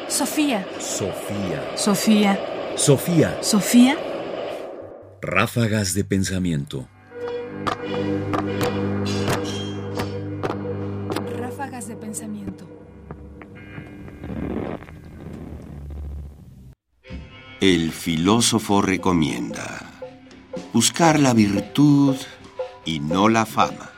Sofía. Sofía. Sofía. Sofía. Sofía. Ráfagas de pensamiento. Ráfagas de pensamiento. El filósofo recomienda buscar la virtud y no la fama.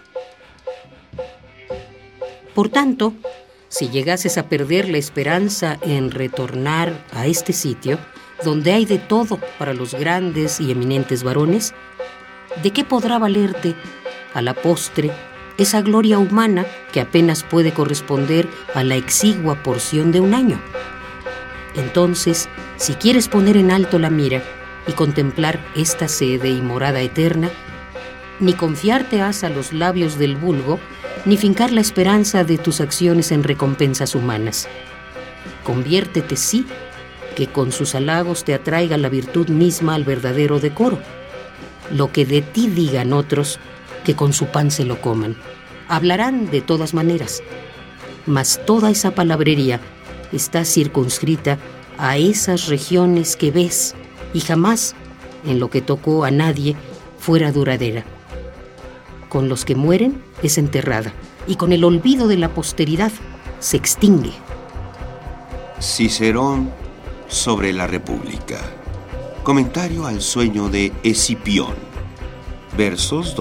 Por tanto, si llegases a perder la esperanza en retornar a este sitio, donde hay de todo para los grandes y eminentes varones, ¿de qué podrá valerte, a la postre, esa gloria humana que apenas puede corresponder a la exigua porción de un año? Entonces, si quieres poner en alto la mira y contemplar esta sede y morada eterna, ni confiarte has a los labios del vulgo, ni fincar la esperanza de tus acciones en recompensas humanas. Conviértete, sí, que con sus halagos te atraiga la virtud misma al verdadero decoro. Lo que de ti digan otros, que con su pan se lo coman. Hablarán de todas maneras, mas toda esa palabrería está circunscrita a esas regiones que ves y jamás, en lo que tocó a nadie, fuera duradera. Con los que mueren es enterrada y con el olvido de la posteridad se extingue. Cicerón sobre la República. Comentario al sueño de Escipión. Versos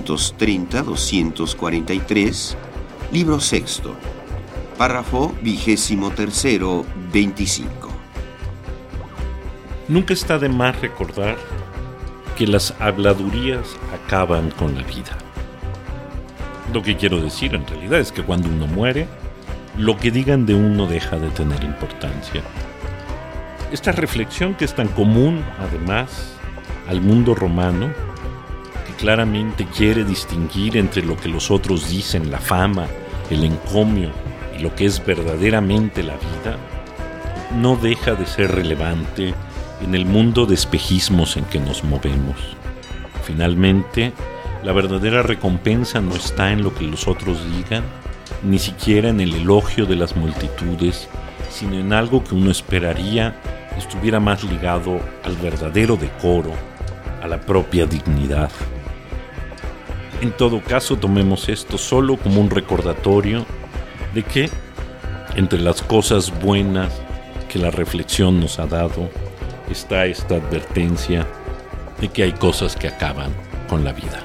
230-243, libro sexto. Párrafo 23, 25. Nunca está de más recordar que las habladurías acaban con la vida. Lo que quiero decir en realidad es que cuando uno muere, lo que digan de uno deja de tener importancia. Esta reflexión que es tan común, además, al mundo romano, que claramente quiere distinguir entre lo que los otros dicen, la fama, el encomio, y lo que es verdaderamente la vida, no deja de ser relevante en el mundo de espejismos en que nos movemos. Finalmente, la verdadera recompensa no está en lo que los otros digan, ni siquiera en el elogio de las multitudes, sino en algo que uno esperaría estuviera más ligado al verdadero decoro, a la propia dignidad. En todo caso, tomemos esto solo como un recordatorio de que, entre las cosas buenas que la reflexión nos ha dado, está esta advertencia de que hay cosas que acaban con la vida.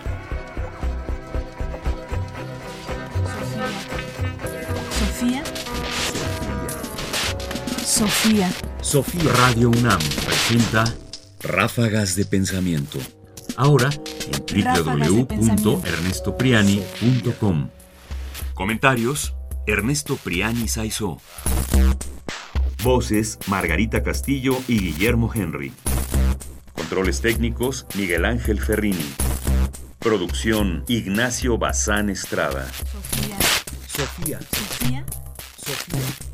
Sofía. Sofía. Sofía. Radio UNAM presenta Ráfagas de Pensamiento. Ahora en www.ernestopriani.com. Comentarios: Ernesto Priani Saizó. Voces: Margarita Castillo y Guillermo Henry. Controles técnicos: Miguel Ángel Ferrini. Producción: Ignacio Bazán Estrada. Sofía. Sofía. Sofía. Sofía.